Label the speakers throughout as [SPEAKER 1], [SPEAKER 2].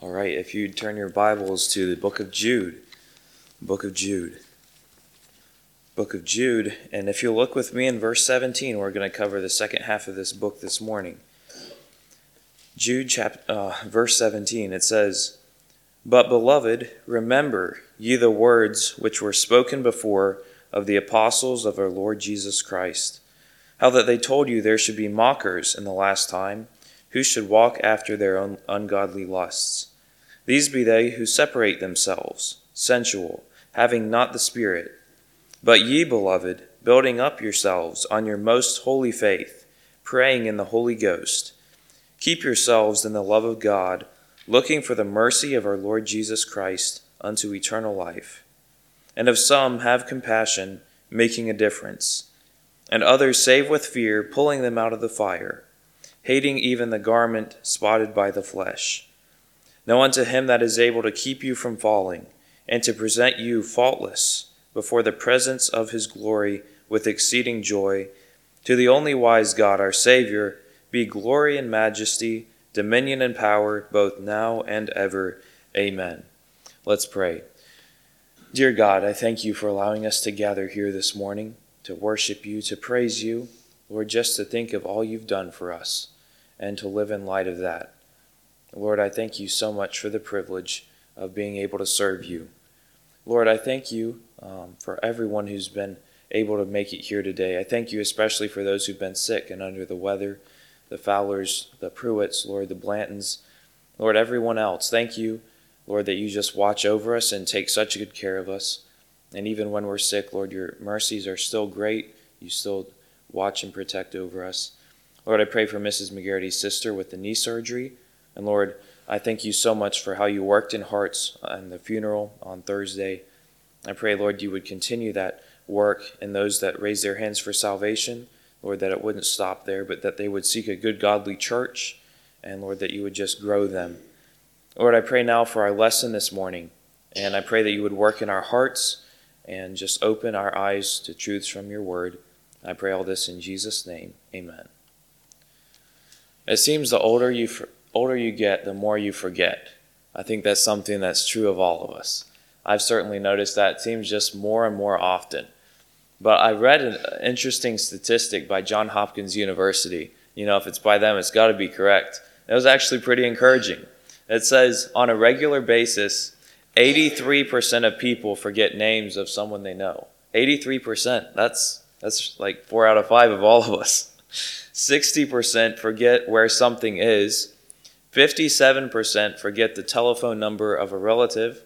[SPEAKER 1] All right, if you'd turn your Bibles to the book of Jude. Book of Jude. Book of Jude, and if you look with me in verse 17, we're going to cover the second half of this book this morning. Jude verse 17, it says, "But beloved, remember ye the words which were spoken before of the apostles of our Lord Jesus Christ, how that they told you there should be mockers in the last time, who should walk after their own ungodly lusts. These be they who separate themselves, sensual, having not the Spirit. But ye, beloved, building up yourselves on your most holy faith, praying in the Holy Ghost, keep yourselves in the love of God, looking for the mercy of our Lord Jesus Christ unto eternal life. And of some have compassion, making a difference, and others save with fear, pulling them out of the fire, hating even the garment spotted by the flesh. Now unto him that is able to keep you from falling, and to present you faultless before the presence of his glory with exceeding joy, to the only wise God our Savior, be glory and majesty, dominion and power, both now and ever. Amen." Let's pray. Dear God, I thank you for allowing us to gather here this morning, to worship you, to praise you, Lord, just to think of all you've done for us, and to live in light of that. Lord, I thank you so much for the privilege of being able to serve you. Lord, I thank you for everyone who's been able to make it here today. I thank you especially for those who've been sick and under the weather, the Fowlers, the Pruitts, Lord, the Blantons, Lord, everyone else. Thank you, Lord, that you just watch over us and take such good care of us. And even when we're sick, Lord, your mercies are still great. You still watch and protect over us. Lord, I pray for Mrs. McGarrity's sister with the knee surgery. And Lord, I thank you so much for how you worked in hearts in the funeral on Thursday. I pray, Lord, you would continue that work in those that raise their hands for salvation. Lord, that it wouldn't stop there, but that they would seek a good, godly church. And Lord, that you would just grow them. Lord, I pray now for our lesson this morning. And I pray that you would work in our hearts and just open our eyes to truths from your word. I pray all this in Jesus' name. Amen. It seems the older you get, the more you forget. I think that's something that's true of all of us. I've certainly noticed that. It seems just more and more often. But I read an interesting statistic by Johns Hopkins University. You know, if it's by them, it's got to be correct. It was actually pretty encouraging. It says, on a regular basis, 83% of people forget names of someone they know. 83%. That's like 4 out of 5 of all of us. 60% forget where something is. 57% forget the telephone number of a relative.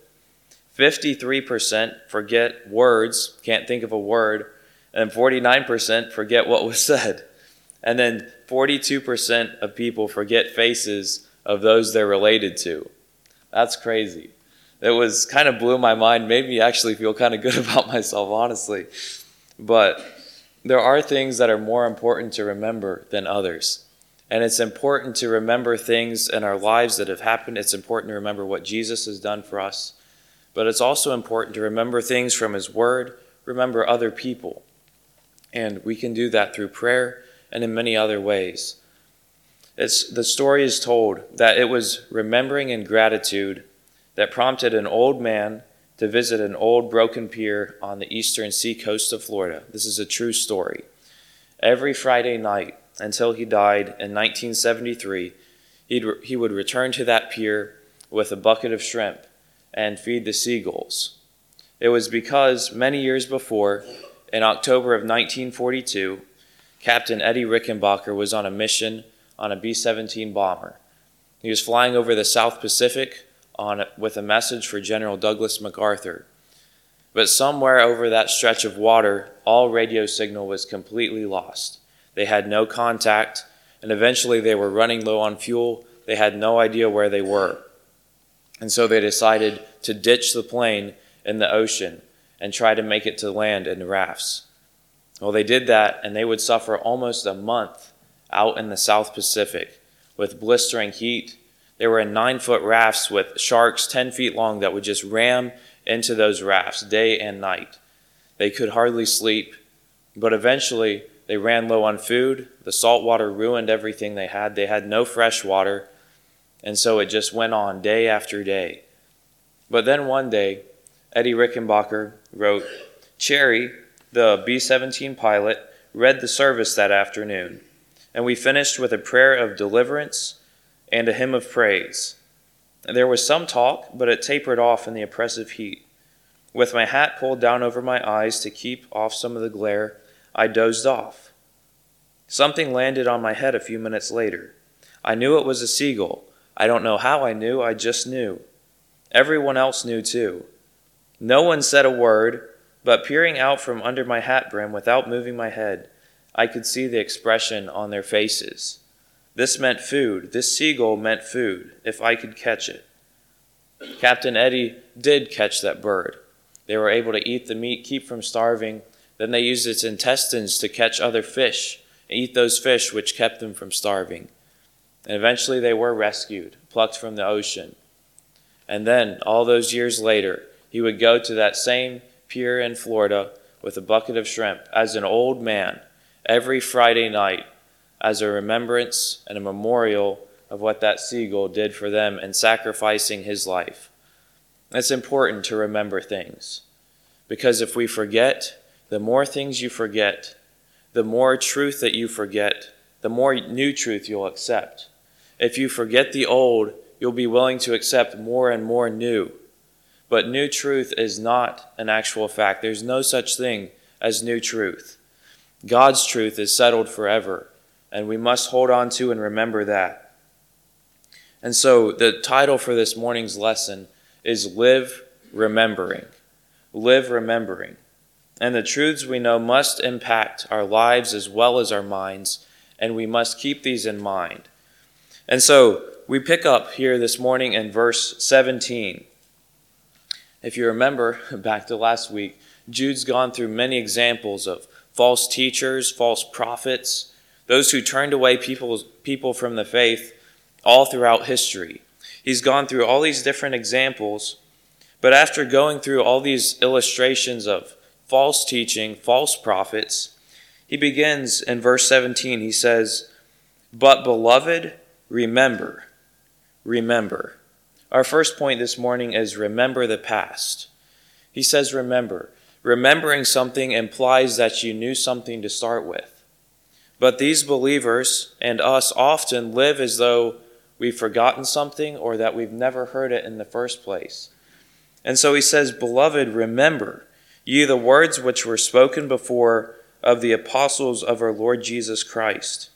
[SPEAKER 1] 53% forget words, can't think of a word. And 49% forget what was said. And then 42% of people forget faces of those they're related to. That's crazy. It was kind of blew my mind, made me actually feel kind of good about myself, honestly. But there are things that are more important to remember than others. And it's important to remember things in our lives that have happened. It's important to remember what Jesus has done for us. But it's also important to remember things from his word, remember other people. And we can do that through prayer and in many other ways. The story is told that it was remembering and gratitude that prompted an old man to visit an old broken pier on the eastern seacoast of Florida. This is a true story. Every Friday night until he died in 1973, he would return to that pier with a bucket of shrimp and feed the seagulls. It was because many years before, in October of 1942, Captain Eddie Rickenbacker was on a mission on a B-17 bomber. He was flying over the South Pacific with a message for General Douglas MacArthur. But somewhere over that stretch of water, all radio signal was completely lost. They had no contact, and eventually they were running low on fuel. They had no idea where they were. And so they decided to ditch the plane in the ocean and try to make it to land in rafts. Well, they did that, and they would suffer almost a month out in the South Pacific with blistering heat. They were in 9-foot rafts with sharks 10 feet long that would just ram into those rafts day and night. They could hardly sleep, but eventually they ran low on food. The salt water ruined everything they had. They had no fresh water, And so it just went on day after day. But then one day, Eddie Rickenbacker wrote, Cherry, the B-17 pilot, read the service that afternoon, and we finished with a prayer of deliverance and a hymn of praise. There was some talk, but it tapered off in the oppressive heat. With my hat pulled down over my eyes to keep off some of the glare, I dozed off. Something landed on my head a few minutes later. I knew it was a seagull. I don't know how I knew, I just knew. Everyone else knew too. No one said a word, but peering out from under my hat brim without moving my head, I could see the expression on their faces. This meant food. This seagull meant food, if I could catch it. Captain Eddie did catch that bird. They were able to eat the meat, keep from starving. Then they used its intestines to catch other fish and eat those fish which kept them from starving. And eventually they were rescued, plucked from the ocean. And then, all those years later, he would go to that same pier in Florida with a bucket of shrimp as an old man every Friday night as a remembrance and a memorial of what that seagull did for them in sacrificing his life. It's important to remember things, because if we forget, the more things you forget, the more truth that you forget, the more new truth you'll accept. If you forget the old, you'll be willing to accept more and more new. But new truth is not an actual fact. There's no such thing as new truth. God's truth is settled forever, and we must hold on to and remember that. And so the title for this morning's lesson is Live Remembering. Live Remembering. And the truths we know must impact our lives as well as our minds, and we must keep these in mind. And so we pick up here this morning in verse 17. If you remember back to last week, Jude's gone through many examples of false teachers, false prophets, those who turned away people from the faith all throughout history. He's gone through all these different examples, but after going through all these illustrations of false teaching, false prophets, he begins in verse 17. He says, "But beloved, remember." Remember. Our first point this morning is remember the past. He says remember. Remembering something implies that you knew something to start with. But these believers and us often live as though we've forgotten something or that we've never heard it in the first place. And so he says, "Beloved, remember ye the words which were spoken before of the apostles of our Lord Jesus Christ."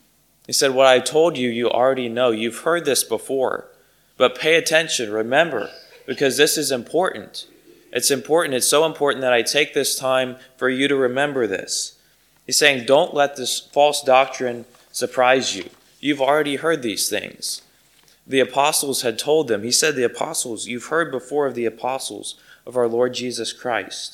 [SPEAKER 1] He said, what I told you, you already know. You've heard this before. But pay attention, remember, because this is important. It's important. It's so important that I take this time for you to remember this. He's saying, don't let this false doctrine surprise you. You've already heard these things. The apostles had told them. He said, the apostles, you've heard before of the apostles of our Lord Jesus Christ.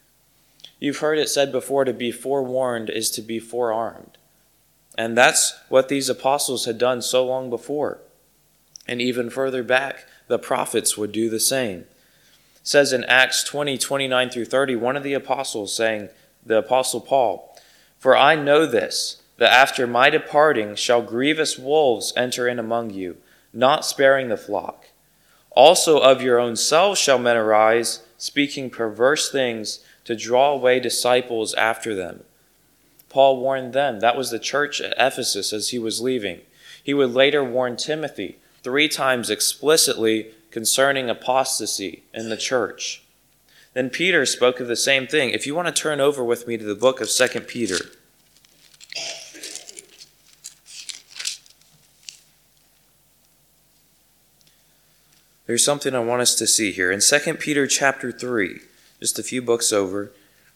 [SPEAKER 1] You've heard it said before, to be forewarned is to be forearmed. And that's what these apostles had done so long before. And even further back, the prophets would do the same. It says in Acts 20:29 through 30, one of the apostles saying, the apostle Paul, "For I know this, that after my departing shall grievous wolves enter in among you, not sparing the flock. Also of your own selves shall men arise, speaking perverse things to draw away disciples after them." Paul warned them. That was the church at Ephesus as he was leaving. He would later warn Timothy 3 times explicitly concerning apostasy in the church. Then Peter spoke of the same thing. If you want to turn over with me to the book of 2 Peter. There's something I want us to see here. In 2 Peter chapter 3, just a few books over,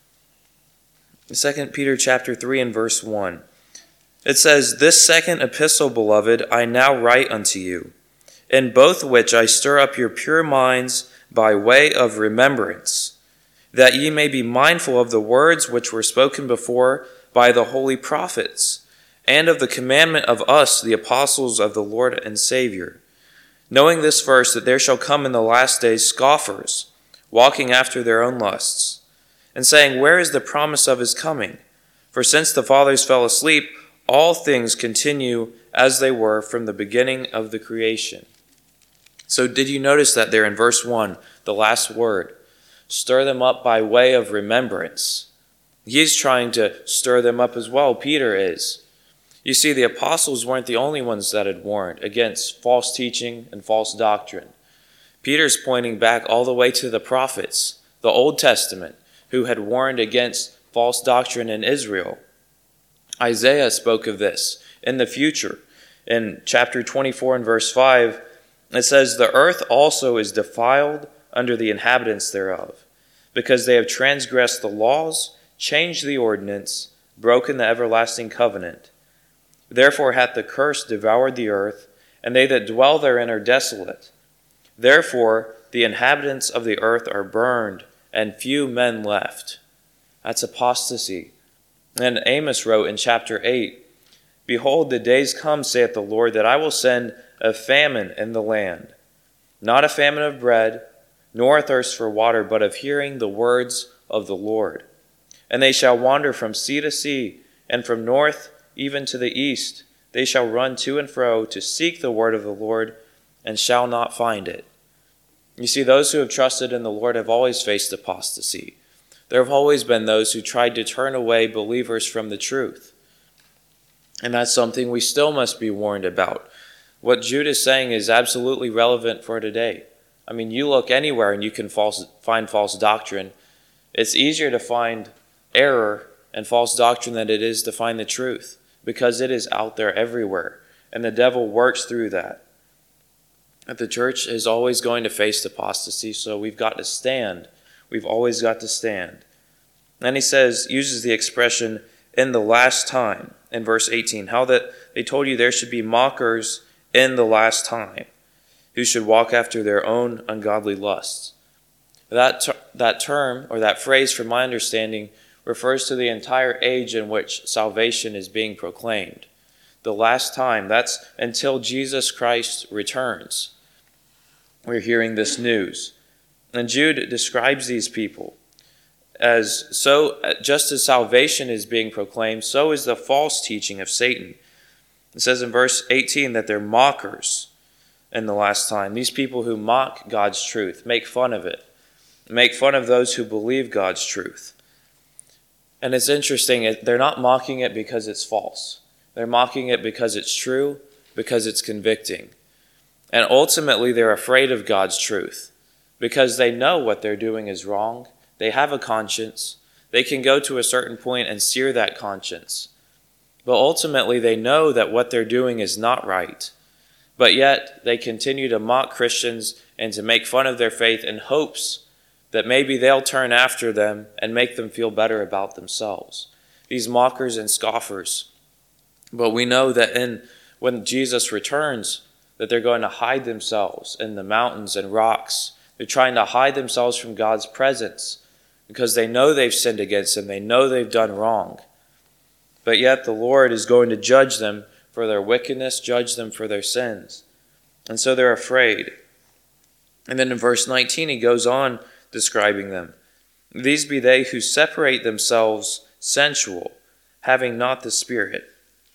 [SPEAKER 1] 2 Peter chapter 3 and verse 1. It says, "This second epistle, beloved, I now write unto you, in both which I stir up your pure minds by way of remembrance, that ye may be mindful of the words which were spoken before by the holy prophets, and of the commandment of us, the apostles of the Lord and Savior. Knowing this first, that there shall come in the last days scoffers, walking after their own lusts, and saying, Where is the promise of his coming? For since the fathers fell asleep, all things continue as they were from the beginning of the creation." So did you notice that there in verse 1, the last word, stir them up by way of remembrance? He's trying to stir them up as well. Peter is. You see, the apostles weren't the only ones that had warned against false teaching and false doctrine. Peter's pointing back all the way to the prophets, the Old Testament, who had warned against false doctrine in Israel. Isaiah spoke of this in the future. In chapter 24 and verse 5, it says, "The earth also is defiled under the inhabitants thereof, because they have transgressed the laws, changed the ordinance, broken the everlasting covenant. Therefore hath the curse devoured the earth, and they that dwell therein are desolate. Therefore the inhabitants of the earth are burned, and few men left." That's apostasy. And Amos wrote in chapter 8, "Behold, the days come, saith the Lord, that I will send a famine in the land, not a famine of bread, nor a thirst for water, but of hearing the words of the Lord. And they shall wander from sea to sea, and from north even to the east. They shall run to and fro to seek the word of the Lord, and shall not find it." You see, those who have trusted in the Lord have always faced apostasy. There have always been those who tried to turn away believers from the truth. And that's something we still must be warned about. What Jude is saying is absolutely relevant for today. I mean, you look anywhere and you can find false doctrine. It's easier to find error and false doctrine than it is to find the truth, because it is out there everywhere, and the devil works through that. But the church is always going to face apostasy, so we've got to stand. We've always got to stand. Then he uses the expression, "in the last time," in verse 18, how that they told you there should be mockers in the last time, who should walk after their own ungodly lusts. That term, or that phrase, from my understanding, refers to the entire age in which salvation is being proclaimed. The last time, that's until Jesus Christ returns. We're hearing this news. And Jude describes these people as just as salvation is being proclaimed, so is the false teaching of Satan. It says in verse 18 that they're mockers in the last time. These people who mock God's truth, make fun of it, make fun of those who believe God's truth. And it's interesting, they're not mocking it because it's false. They're mocking it because it's true, because it's convicting. And ultimately, they're afraid of God's truth because they know what they're doing is wrong. They have a conscience. They can go to a certain point and sear that conscience. But ultimately, they know that what they're doing is not right. But yet, they continue to mock Christians and to make fun of their faith in hopes that maybe they'll turn after them and make them feel better about themselves. These mockers and scoffers. But we know that when Jesus returns, that they're going to hide themselves in the mountains and rocks. They're trying to hide themselves from God's presence because they know they've sinned against him. They know they've done wrong. But yet the Lord is going to judge them for their wickedness, judge them for their sins. And so they're afraid. And then in verse 19, he goes on describing them. "These be they who separate themselves sensual, having not the Spirit."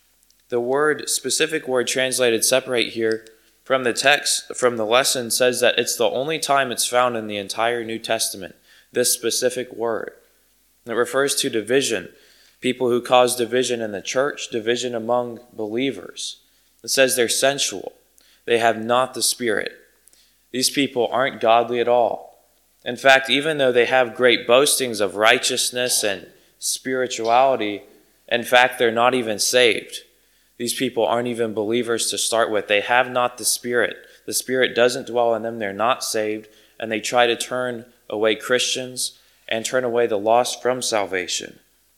[SPEAKER 1] The specific word translated separate here from the text, from the lesson, says that it's the only time it's found in the entire New Testament, this specific word. It refers to division, people who cause division in the church, division among believers. It says they're sensual. They have not the Spirit. These people aren't godly at all. In fact, even though they have great boastings of righteousness and spirituality, in fact, they're not even saved. These people aren't even believers to start with. They have not the Spirit. The Spirit doesn't dwell in them. They're not saved. And they try to turn away Christians and turn away the lost from salvation.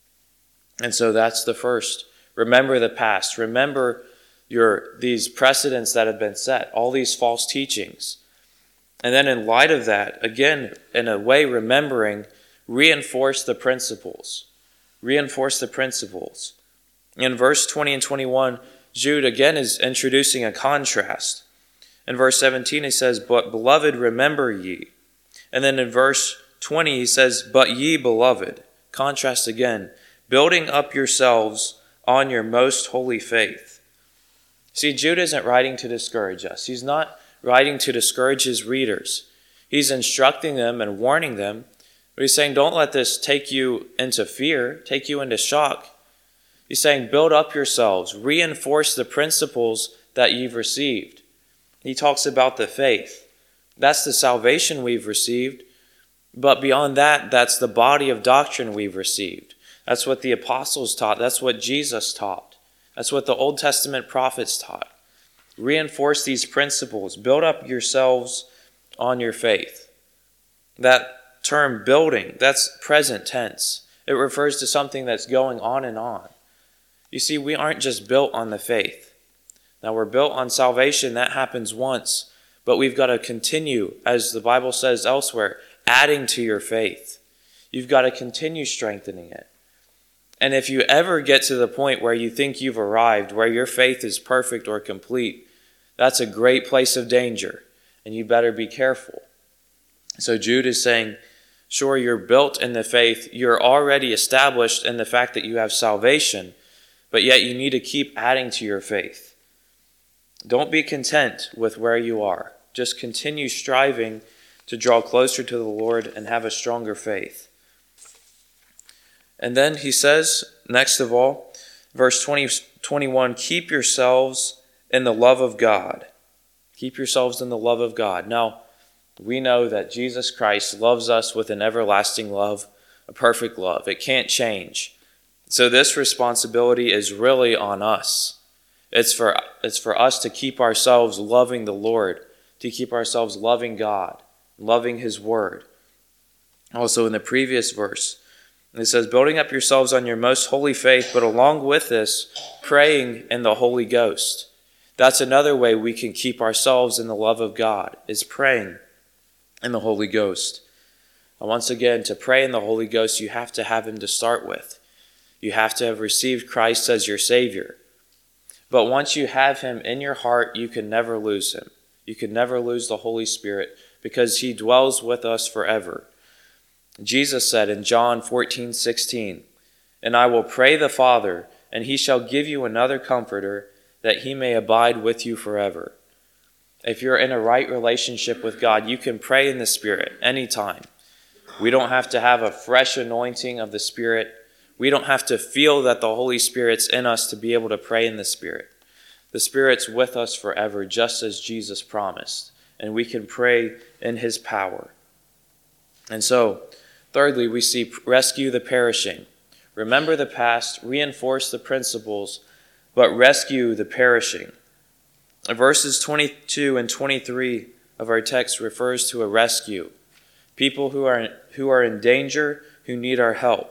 [SPEAKER 1] And so that's the first. Remember the past. Remember these precedents that have been set, all these false teachings. And then in light of that, again, in a way remembering, reinforce the principles. Reinforce the principles. In verse 20 and 21, Jude again is introducing a contrast. In verse 17 he says, "But beloved, remember ye." And then in verse 20 he says, "But ye beloved." Contrast again. "Building up yourselves on your most holy faith." See, Jude isn't writing to discourage us. He's not writing to discourage his readers. He's instructing them and warning them, but he's saying, don't let this take you into fear, take you into shock. He's saying, build up yourselves, reinforce the principles that you've received. He talks about the faith. That's the salvation we've received. But beyond that, that's the body of doctrine we've received. That's what the apostles taught. That's what Jesus taught. That's what the Old Testament prophets taught. Reinforce these principles. Build up yourselves on your faith. That term building, that's present tense. It refers to something that's going on and on. You see, we aren't just built on the faith. Now, we're built on salvation. That happens once. But we've got to continue, as the Bible says elsewhere, adding to your faith. You've got to continue strengthening it. And if you ever get to the point where you think you've arrived, where your faith is perfect or complete, that's a great place of danger, and you better be careful. So Jude is saying, sure, you're built in the faith, you're already established in the fact that you have salvation, but yet you need to keep adding to your faith. Don't be content with where you are. Just continue striving to draw closer to the Lord and have a stronger faith. And then he says, next of all, verse 21, keep yourselves in the love of God. Keep yourselves in the love of God. Now, we know that Jesus Christ loves us with an everlasting love, a perfect love. It can't change. So this responsibility is really on us. It's for us to keep ourselves loving the Lord, to keep ourselves loving God, loving his word. Also in the previous verse, it says, building up yourselves on your most holy faith, but along with this, praying in the Holy Ghost. That's another way we can keep ourselves in the love of God, is praying in the Holy Ghost. And once again, to pray in the Holy Ghost, you have to have him to start with. You have to have received Christ as your Savior. But once you have him in your heart, you can never lose him. You can never lose the Holy Spirit because he dwells with us forever. Jesus said in John 14:16, and I will pray the Father, and he shall give you another comforter, that he may abide with you forever. If you're in a right relationship with God, you can pray in the Spirit anytime. We don't have to have a fresh anointing of the Spirit. We don't have to feel that the Holy Spirit's in us to be able to pray in the Spirit. The Spirit's with us forever, just as Jesus promised. And we can pray in his power. And so, thirdly, we see rescue the perishing. Remember the past, reinforce the principles, but rescue the perishing. Verses 22 and 23 of our text refers to a rescue. People who are in danger, who need our help.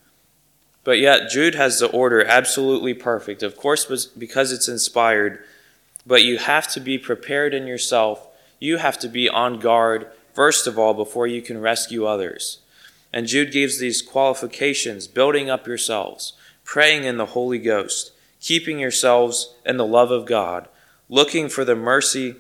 [SPEAKER 1] But yet Jude has the order absolutely perfect, of course, because it's inspired. But you have to be prepared in yourself. You have to be on guard, first of all, before you can rescue others. And Jude gives these qualifications: building up yourselves, praying in the Holy Ghost, keeping yourselves in the love of God, looking for the mercy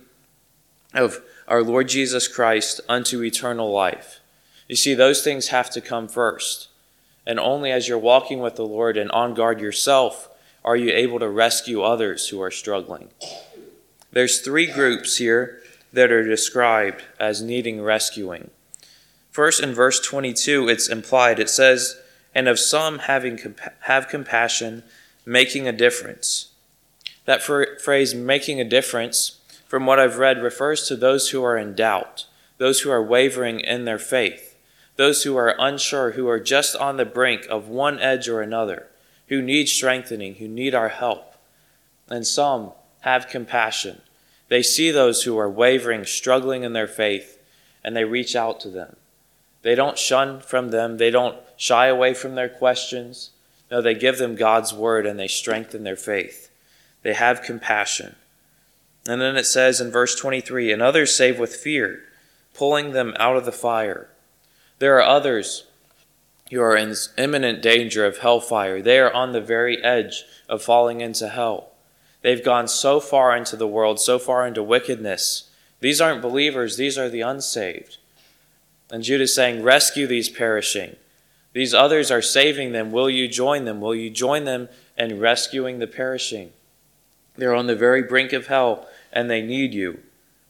[SPEAKER 1] of our Lord Jesus Christ unto eternal life. You see, those things have to come first. And only as you're walking with the Lord and on guard yourself are you able to rescue others who are struggling. There's three groups here that are described as needing rescuing. First, in verse 22, it's implied. It says, and of some have compassion, making a difference. That phrase, making a difference, from what I've read, refers to those who are in doubt, those who are wavering in their faith, those who are unsure, who are just on the brink of one edge or another, who need strengthening, who need our help. And some have compassion. They see those who are wavering, struggling in their faith, and they reach out to them. They don't shun from them. They don't shy away from their questions. No, they give them God's word and they strengthen their faith. They have compassion. And then it says in verse 23, and others save with fear, pulling them out of the fire. There are others who are in imminent danger of hellfire. They are on the very edge of falling into hell. They've gone so far into the world, so far into wickedness. These aren't believers, these are the unsaved. And Jude is saying, rescue these perishing. These others are saving them. Will you join them? Will you join them in rescuing the perishing? They're on the very brink of hell, and they need you.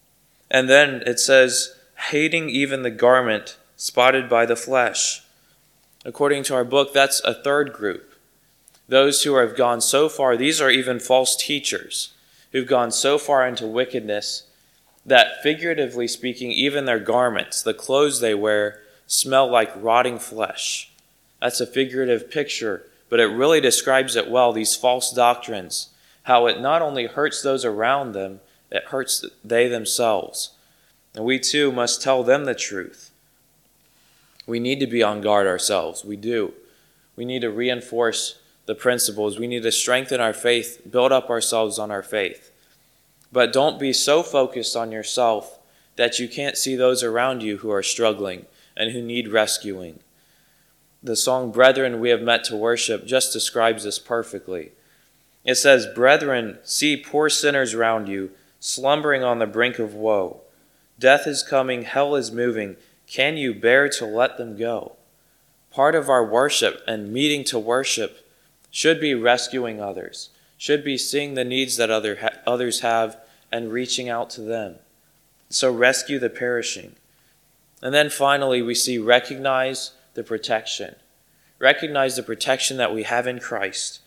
[SPEAKER 1] And then it says, hating even the garment spotted by the flesh. According to our book, that's a third group. Those who have gone so far, these are even false teachers who've gone so far into wickedness that, figuratively speaking, even their garments, the clothes they wear, smell like rotting flesh. That's a figurative picture, but it really describes it well, these false doctrines, how it not only hurts those around them, it hurts they themselves. And we too must tell them the truth. We need to be on guard ourselves. We do. We need to reinforce the principles. We need to strengthen our faith, build up ourselves on our faith. But don't be so focused on yourself that you can't see those around you who are struggling and who need rescuing. The song, Brethren, We Have Met to Worship, just describes this perfectly. It says, Brethren, see poor sinners round you, slumbering on the brink of woe. Death is coming, hell is moving. Can you bear to let them go? Part of our worship and meeting to worship should be rescuing others, should be seeing the needs that others have and reaching out to them. So rescue the perishing. And then finally, we see recognize the protection. Recognize the protection that we have in Christ.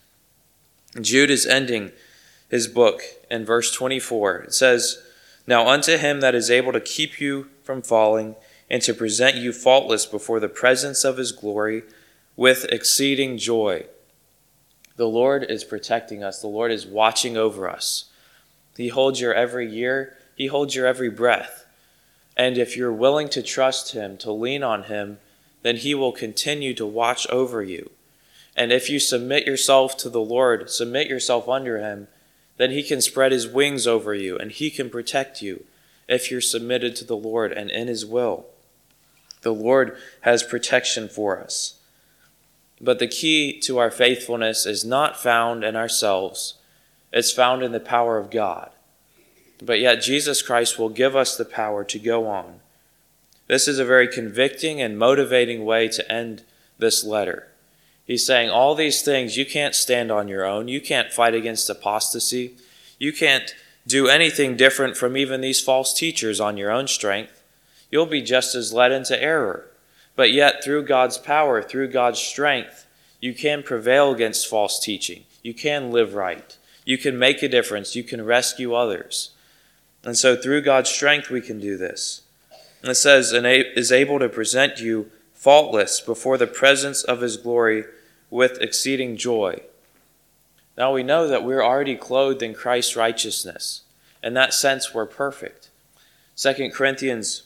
[SPEAKER 1] Jude is ending his book in verse 24. It says, Now unto him that is able to keep you from falling, and to present you faultless before the presence of his glory with exceeding joy. The Lord is protecting us. The Lord is watching over us. He holds your every year. He holds your every breath. And if you're willing to trust him, to lean on him, then he will continue to watch over you. And if you submit yourself to the Lord, submit yourself under him, then he can spread his wings over you and he can protect you if you're submitted to the Lord and in his will. The Lord has protection for us. But the key to our faithfulness is not found in ourselves. It's found in the power of God. But yet Jesus Christ will give us the power to go on. This is a very convicting and motivating way to end this letter. He's saying all these things you can't stand on your own. You can't fight against apostasy. You can't do anything different from even these false teachers on your own strength. You'll be just as led into error. But yet, through God's power, through God's strength, you can prevail against false teaching. You can live right. You can make a difference. You can rescue others. And so through God's strength, we can do this. And it says, and is able to present you faultless before the presence of his glory with exceeding joy. Now we know that we're already clothed in Christ's righteousness. In that sense, we're perfect. 2 Corinthians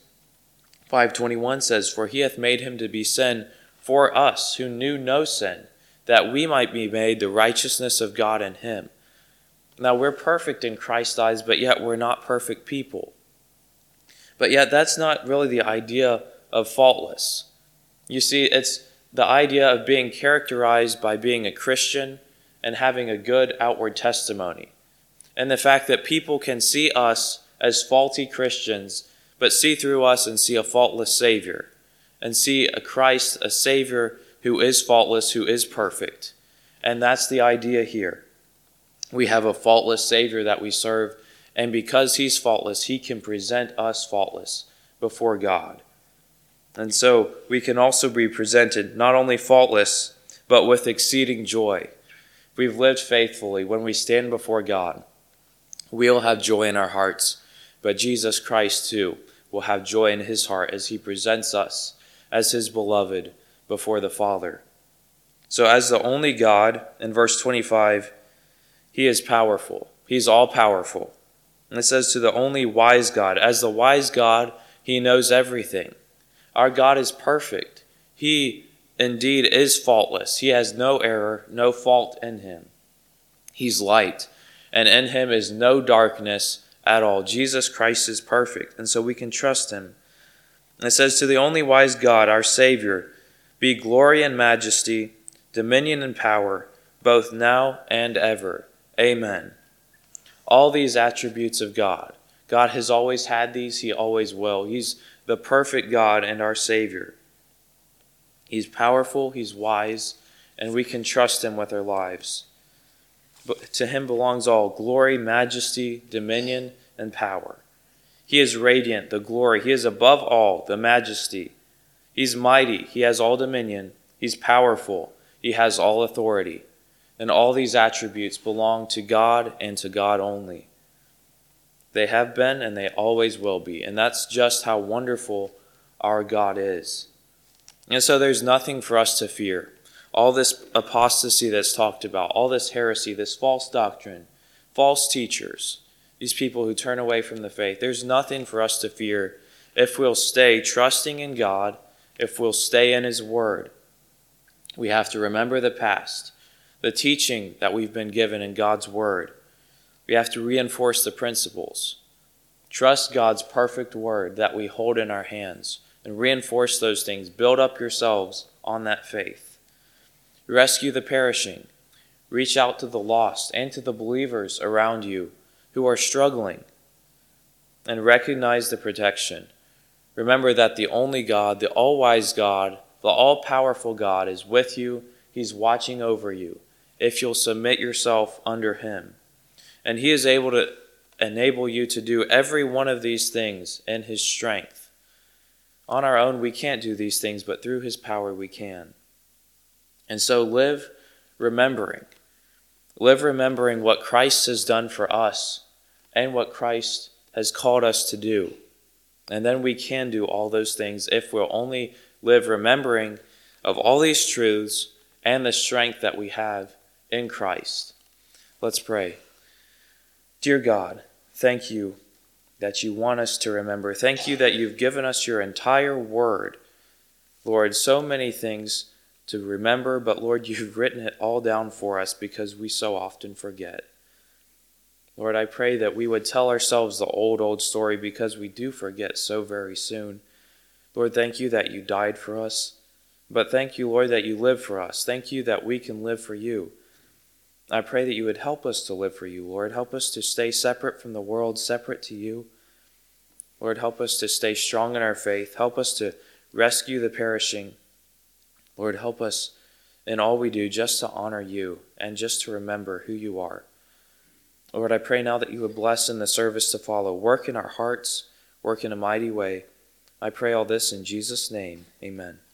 [SPEAKER 1] 5:21 says, For he hath made him to be sin for us, who knew no sin, that we might be made the righteousness of God in him. Now we're perfect in Christ's eyes, but yet we're not perfect people. But yet that's not really the idea of faultless. You see, it's the idea of being characterized by being a Christian and having a good outward testimony. And the fact that people can see us as faulty Christians, but see through us and see a faultless Savior, and see a Christ, a Savior who is faultless, who is perfect. And that's the idea here. We have a faultless Savior that we serve, and because he's faultless, he can present us faultless before God. And so we can also be presented not only faultless, but with exceeding joy. If we've lived faithfully, when we stand before God, we'll have joy in our hearts. But Jesus Christ, too, will have joy in his heart as he presents us as his beloved before the Father. So as the only God, in verse 25, he is powerful. He's all-powerful. And it says to the only wise God, as the wise God, he knows everything. Our God is perfect. He indeed is faultless. He has no error, no fault in him. He's light, and in him is no darkness at all. Jesus Christ is perfect, and so we can trust him. And it says, to the only wise God, our Savior, be glory and majesty, dominion and power, both now and ever. Amen. All these attributes of God. God has always had these. He always will. He's the perfect God and our Savior. He's powerful. He's wise. And we can trust him with our lives. But to him belongs all glory, majesty, dominion, and power. He is radiant, the glory. He is above all, the majesty. He's mighty. He has all dominion. He's powerful. He has all authority. And all these attributes belong to God and to God only. They have been and they always will be. And that's just how wonderful our God is. And so there's nothing for us to fear. All this apostasy that's talked about, all this heresy, this false doctrine, false teachers, these people who turn away from the faith, there's nothing for us to fear if we'll stay trusting in God, if we'll stay in His Word. We have to remember the past, the teaching that we've been given in God's Word. We have to reinforce the principles. Trust God's perfect Word that we hold in our hands and reinforce those things. Build up yourselves on that faith. Rescue the perishing. Reach out to the lost and to the believers around you who are struggling. And recognize the protection. Remember that the only God, the all-wise God, the all-powerful God is with you. He's watching over you if you'll submit yourself under Him. And He is able to enable you to do every one of these things in His strength. On our own, we can't do these things, but through His power we can. And so live remembering what Christ has done for us and what Christ has called us to do. And then we can do all those things if we'll only live remembering of all these truths and the strength that we have in Christ. Let's pray. Dear God, thank you that you want us to remember. Thank you that you've given us your entire word. Lord, so many things to remember, but Lord, you've written it all down for us because we so often forget. Lord, I pray that we would tell ourselves the old story because we do forget so very soon. Lord, thank you that you died for us, but thank you, Lord, that you live for us. Thank you that we can live for you. I pray that you would help us to live for you, Lord. Help us to stay separate from the world, separate to you. Lord, help us to stay strong in our faith. Help us to rescue the perishing. Lord, help us in all we do just to honor you and just to remember who you are. Lord, I pray now that you would bless in the service to follow. Work in our hearts, work in a mighty way. I pray all this in Jesus' name. Amen.